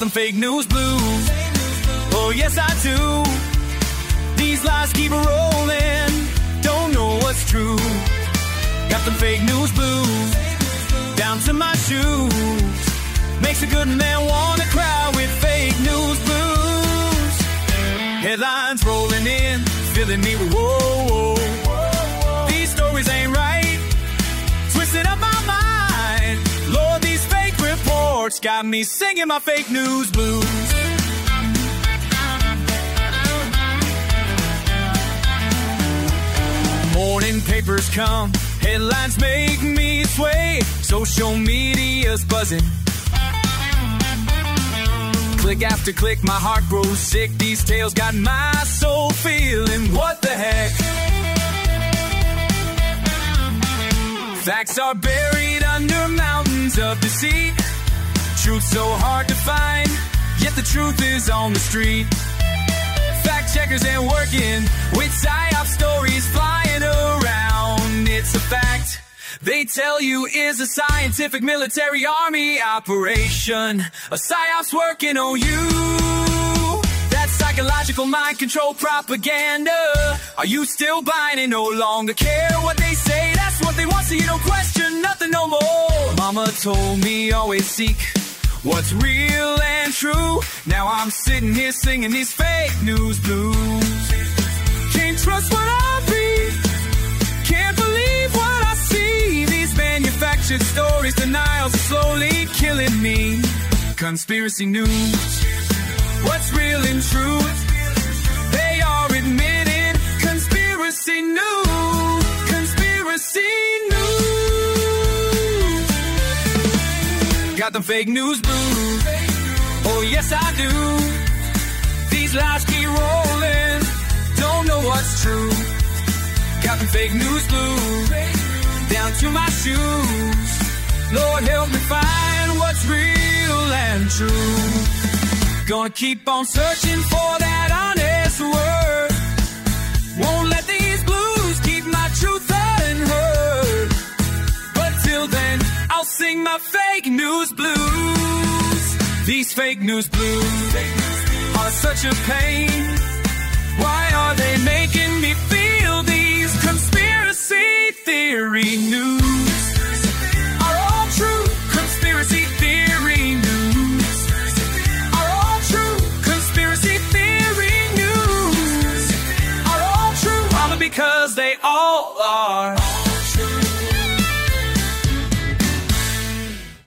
them fake news blues. Oh, yes, I do. These lies keep rolling. Don't know what's true. Got them fake news blues. Down to my shoes. Makes a good man wanna cry with fake news blues. Headlines rolling in, filling me with whoa, whoa. These stories ain't right. Twisting up my mind. Lord, these fake reports got me singing my fake news blues. Morning papers come, headlines make me sway. Social media's buzzing. Click after click, my heart grows sick. These tales got my soul feeling. What the heck? Facts are buried under mountains of deceit. Truth so hard to find, yet the truth is on the street. Fact checkers ain't working, with psyop stories flying around. It's a fact they tell you is a scientific military army operation. A psyop's working on you. That's psychological mind control propaganda. Are you still buying and no longer care what they say? That's what they want, so you don't question nothing no more. Mama told me always seek what's real and true. Now I'm sitting here singing these fake news blues. Can't trust what I read. Can't believe what I see. These manufactured stories, denials are slowly killing me. Conspiracy news. What's real and true? They are admitting conspiracy news. Conspiracy news. Got them fake news blues. Oh, yes, I do. These lies keep rolling. Don't know what's true. Got them fake news blues. Down to my shoes. Lord, help me find what's real and true. Gonna keep on searching for that honest word. Won't let these blues keep my truth unheard. But till then, I'll sing my fake news blues. These fake news blues are such a pain. Why are they making me feel these conspiracy theory news are all true? Conspiracy theory news are all true. Conspiracy theory news are all true. Probably because they all are.